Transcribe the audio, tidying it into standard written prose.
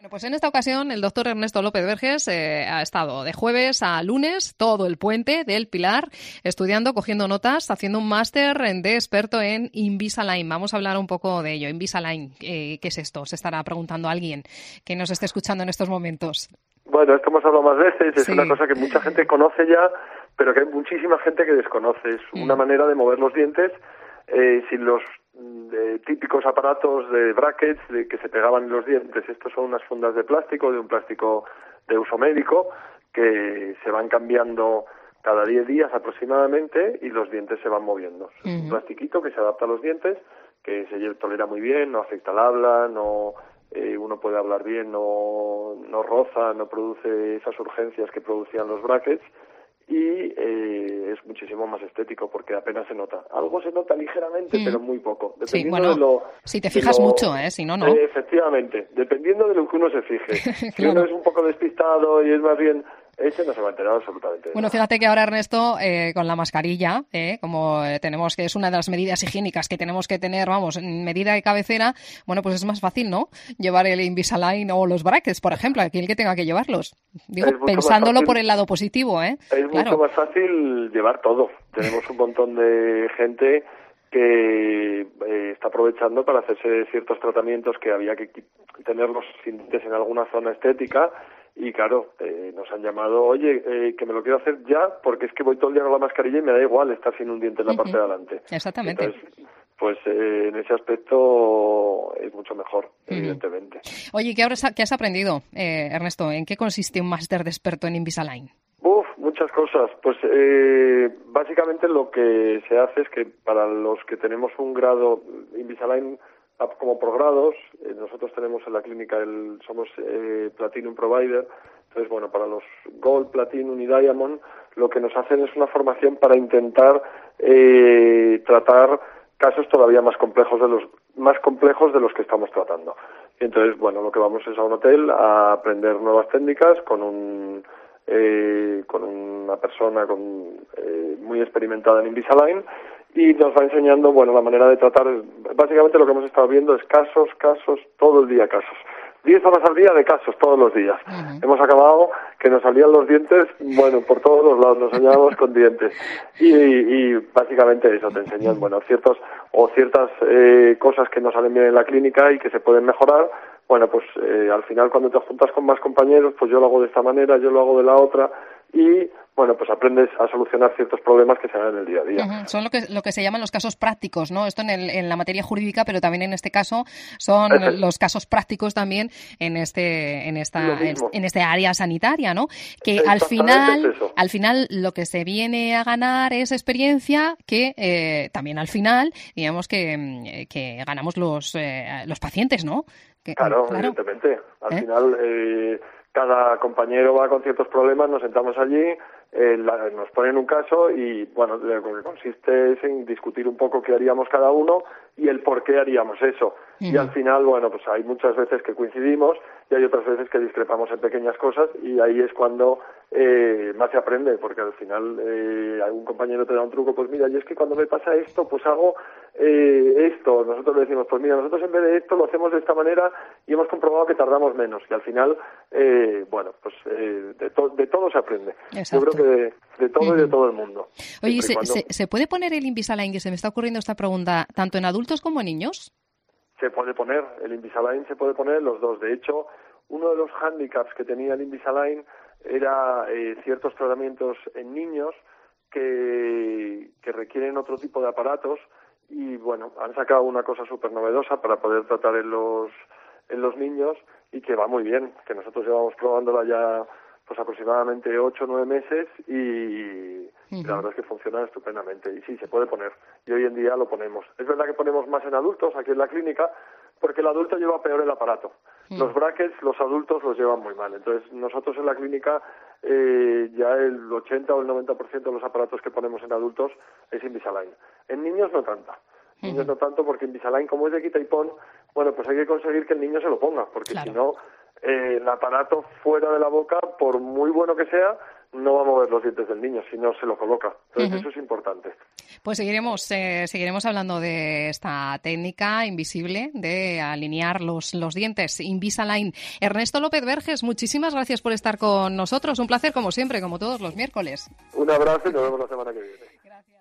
Pues en esta ocasión el doctor Ernesto López Verges ha estado de jueves a lunes todo el puente del Pilar estudiando, cogiendo notas, haciendo un máster de experto en Invisalign. Vamos a hablar un poco de ello. Invisalign, ¿qué es esto? Se estará preguntando alguien que nos esté escuchando en estos momentos. Bueno, esto hemos hablado más veces, es Sí. una cosa que mucha gente conoce ya, pero que hay muchísima gente que desconoce. Es una manera de mover los dientes sin los típicos aparatos de brackets que se pegaban en los dientes. Estos son unas fundas de un plástico de uso médico, que se van cambiando cada 10 días aproximadamente y los dientes se van moviendo. Es un plastiquito que se adapta a los dientes, que se tolera muy bien, no afecta al habla, no uno puede hablar bien, no roza, no produce esas urgencias que producían los brackets. Y es muchísimo más estético porque apenas se nota. Algo se nota ligeramente, pero muy poco. Sí, bueno, si te fijas mucho, si no, no. Efectivamente, dependiendo de lo que uno se fije. Claro. Si uno es un poco despistado y es más bien... Ese no se va a enterar absolutamente. Bueno, fíjate que ahora, Ernesto, con la mascarilla, como tenemos que es una de las medidas higiénicas que tenemos que tener, vamos, medida de cabecera, bueno, pues es más fácil, ¿no? Llevar el Invisalign o los brackets, por ejemplo, aquí el que tenga que llevarlos. Digo, pensándolo por el lado positivo, Es mucho más fácil llevar todo. Tenemos un montón de gente que está aprovechando para hacerse ciertos tratamientos que había que tenerlos sin dientes en alguna zona estética. Y claro, nos han llamado, oye, que me lo quiero hacer ya, porque es que voy todo el día con la mascarilla y me da igual estar sin un diente en la parte de adelante. Exactamente. Entonces, pues en ese aspecto es mucho mejor, evidentemente. Oye, ¿qué has aprendido, Ernesto? ¿En qué consiste un máster de experto en Invisalign? Muchas cosas. Pues básicamente lo que se hace es que para los que tenemos un grado Invisalign como por grados, nosotros tenemos en la clínica somos Platinum Provider, entonces bueno, para los Gold, Platinum y Diamond lo que nos hacen es una formación para intentar tratar casos todavía más complejos de los que estamos tratando. Y entonces bueno, lo que vamos es a un hotel a aprender nuevas técnicas con una persona muy experimentada en Invisalign, y nos va enseñando, bueno, la manera de tratar. Básicamente lo que hemos estado viendo es casos, todo el día casos. 10 horas al día de casos, todos los días. Hemos acabado que nos salían los dientes, bueno, por todos los lados, nos soñábamos con dientes. Y básicamente eso, te enseñan, bueno, ciertas cosas que no salen bien en la clínica y que se pueden mejorar. Bueno, pues al final cuando te juntas con más compañeros, pues yo lo hago de esta manera, yo lo hago de la otra, y bueno, pues aprendes a solucionar ciertos problemas que se dan en el día a día. Son lo que se llaman los casos prácticos, ¿no? Esto en la materia jurídica, pero también en este caso son los casos prácticos también en este área sanitaria, ¿no? Que al final lo que se viene a ganar es experiencia, que también al final, digamos que ganamos los pacientes, ¿no? Claro, evidentemente. Al final cada compañero va con ciertos problemas, nos sentamos allí, nos ponen un caso y, bueno, lo que consiste es en discutir un poco qué haríamos cada uno y el por qué haríamos eso. Y al final, bueno, pues hay muchas veces que coincidimos y hay otras veces que discrepamos en pequeñas cosas, y ahí es cuando más se aprende, porque al final algún compañero te da un truco, pues mira, y es que cuando me pasa esto, pues hago esto. Nosotros le decimos, pues mira, nosotros en vez de esto lo hacemos de esta manera y hemos comprobado que tardamos menos. Y al final, bueno, pues de todo se aprende. Exacto. Yo creo que de todo y de todo el mundo. Oye, ¿se puede poner el Invisalign, que se me está ocurriendo esta pregunta, tanto en adultos como en niños? Se puede poner, el Invisalign se puede poner los dos. De hecho, uno de los hándicaps que tenía el Invisalign era ciertos tratamientos en niños que requieren otro tipo de aparatos, y bueno, han sacado una cosa súper novedosa para poder tratar en los niños, y que va muy bien, que nosotros llevamos probándola ya pues aproximadamente 8 o 9 meses y la verdad es que funciona estupendamente. Y sí, se puede poner, y hoy en día lo ponemos. Es verdad que ponemos más en adultos aquí en la clínica, porque el adulto lleva peor el aparato. Los brackets, los adultos los llevan muy mal. Entonces, nosotros en la clínica ya el 80 o el 90% de los aparatos que ponemos en adultos es Invisalign. En niños no tanta. Niños no tanto, porque Invisalign, como es de quita y pon, bueno, pues hay que conseguir que el niño se lo ponga, porque si no, el aparato fuera de la boca, por muy bueno que sea, no va a mover los dientes del niño si no se lo coloca. Entonces eso es importante. Pues seguiremos hablando de esta técnica invisible de alinear los dientes, Invisalign. Ernesto López Verges, muchísimas gracias por estar con nosotros. Un placer como siempre, como todos los miércoles. Un abrazo y nos vemos la semana que viene. Gracias.